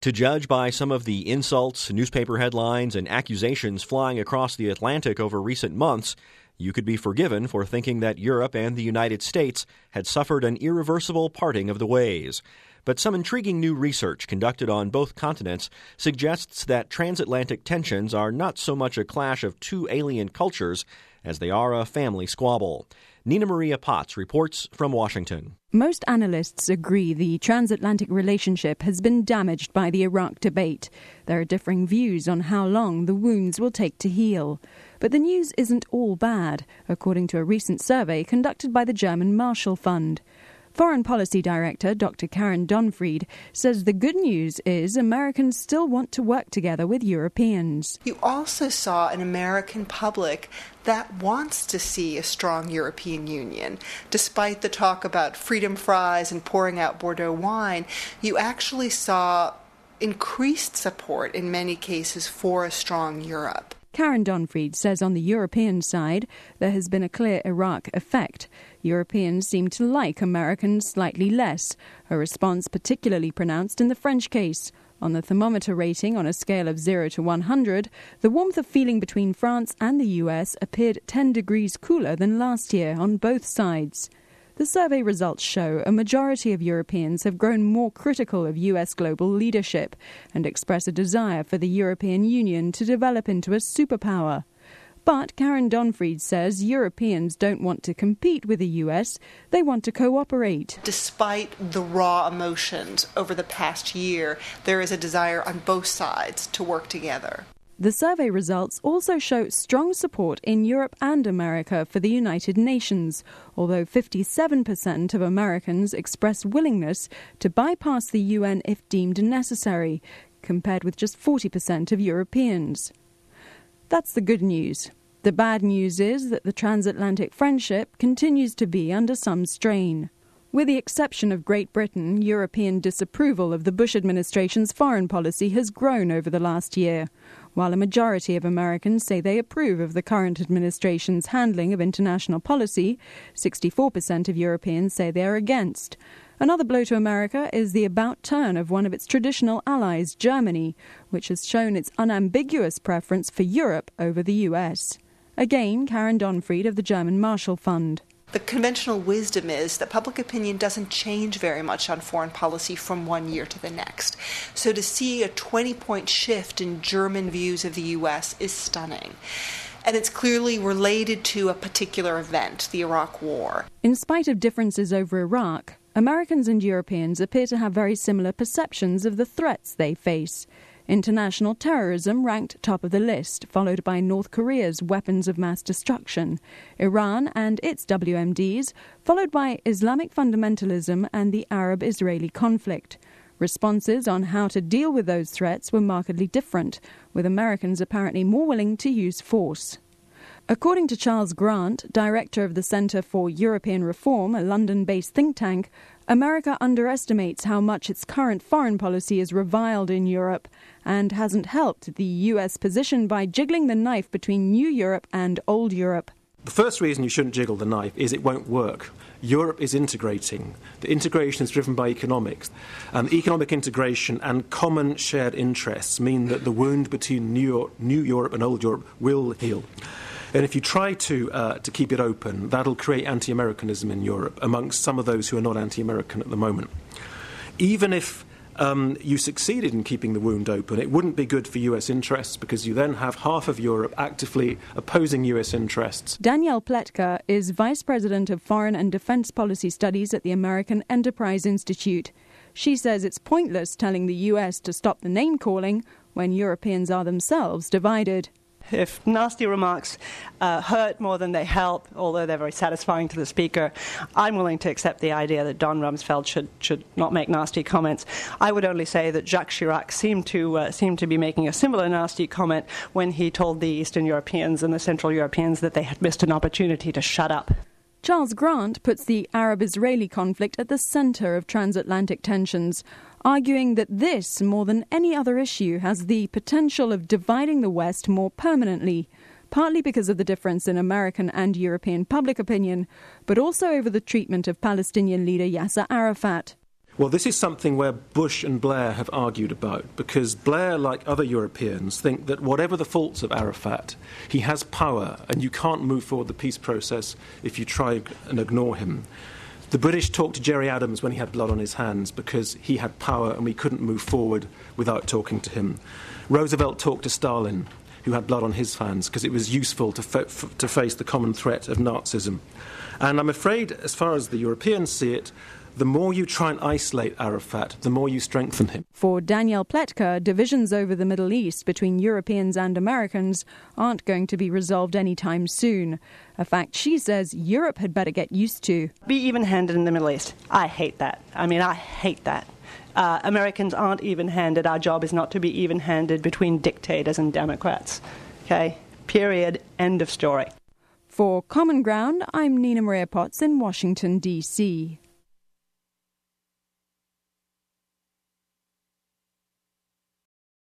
To judge by some of the insults, newspaper headlines, and accusations flying across the Atlantic over recent months, you could be forgiven for thinking that Europe and the United States had suffered an irreversible parting of the ways. But some intriguing new research conducted on both continents suggests that transatlantic tensions are not so much a clash of two alien cultures as they are a family squabble. Nina Maria Potts reports from Washington. Most analysts agree the transatlantic relationship has been damaged by the Iraq debate. There are differing views on how long the wounds will take to heal. But the news isn't all bad, according to a recent survey conducted by the German Marshall Fund. Foreign Policy Director Dr. Karen Donfried says the good news is Americans still want to work together with Europeans. You also saw an American public that wants to see a strong European Union. Despite the talk about freedom fries and pouring out Bordeaux wine, you actually saw increased support in many cases for a strong Europe. Karen Donfried says on the European side, there has been a clear Iraq effect. Europeans seem to like Americans slightly less, a response particularly pronounced in the French case. On the thermometer rating on a scale of 0 to 100, the warmth of feeling between France and the US appeared 10 degrees cooler than last year on both sides. The survey results show a majority of Europeans have grown more critical of US global leadership and express a desire for the European Union to develop into a superpower. But Karen Donfried says Europeans don't want to compete with the US, they want to cooperate. Despite the raw emotions over the past year, there is a desire on both sides to work together. The survey results also show strong support in Europe and America for the United Nations, although 57% of Americans express willingness to bypass the UN if deemed necessary, compared with just 40% of Europeans. That's the good news. The bad news is that the transatlantic friendship continues to be under some strain. With the exception of Great Britain, European disapproval of the Bush administration's foreign policy has grown over the last year, while a majority of Americans say they approve of the current administration's handling of international policy. 64% of Europeans say they are against. Another blow to America is the about turn of one of its traditional allies, Germany, which has shown its unambiguous preference for Europe over the US. Again, Karen Donfried of the German Marshall Fund. The conventional wisdom is that public opinion doesn't change very much on foreign policy from one year to the next. So to see a 20-point shift in German views of the U.S. is stunning. And it's clearly related to a particular event, the Iraq War. In spite of differences over Iraq, Americans and Europeans appear to have very similar perceptions of the threats they face. International terrorism ranked top of the list, followed by North Korea's weapons of mass destruction, Iran and its WMDs, followed by Islamic fundamentalism and the Arab-Israeli conflict. Responses on how to deal with those threats were markedly different, with Americans apparently more willing to use force. According to Charles Grant, director of the Centre for European Reform, a London-based think tank, America underestimates how much its current foreign policy is reviled in Europe and hasn't helped the US position by jiggling the knife between New Europe and Old Europe. The first reason you shouldn't jiggle the knife is it won't work. Europe is integrating. The integration is driven by economics. Economic integration and common shared interests mean that the wound between New Europe and Old Europe will heal. And if you try to keep it open, that'll create anti-Americanism in Europe amongst some of those who are not anti-American at the moment. Even if you succeeded in keeping the wound open, it wouldn't be good for US interests because you then have half of Europe actively opposing US interests. Danielle Pletka is Vice President of Foreign and Defense Policy Studies at the American Enterprise Institute. She says it's pointless telling the US to stop the name-calling when Europeans are themselves divided. If nasty remarks hurt more than they help, although they're very satisfying to the speaker, I'm willing to accept the idea that Don Rumsfeld should not make nasty comments. I would only say that Jacques Chirac seemed to be making a similar nasty comment when he told the Eastern Europeans and the Central Europeans that they had missed an opportunity to shut up. Charles Grant puts the Arab-Israeli conflict at the center of transatlantic tensions, arguing that this, more than any other issue, has the potential of dividing the West more permanently, partly because of the difference in American and European public opinion, but also over the treatment of Palestinian leader Yasser Arafat. Well, this is something where Bush and Blair have argued about, because Blair, like other Europeans, think that whatever the faults of Arafat, he has power, and you can't move forward the peace process if you try and ignore him. The British talked to Gerry Adams when he had blood on his hands because he had power and we couldn't move forward without talking to him. Roosevelt talked to Stalin, who had blood on his hands, because it was useful to face the common threat of Nazism. And I'm afraid, as far as the Europeans see it, the more you try and isolate Arafat, the more you strengthen him. For Danielle Pletka, divisions over the Middle East between Europeans and Americans aren't going to be resolved anytime soon. A fact she says Europe had better get used to. Be even-handed in the Middle East. I hate that. I hate that. Americans aren't even-handed. Our job is not to be even-handed between dictators and Democrats. Okay? Period. End of story. For Common Ground, I'm Nina Maria Potts in Washington, D.C.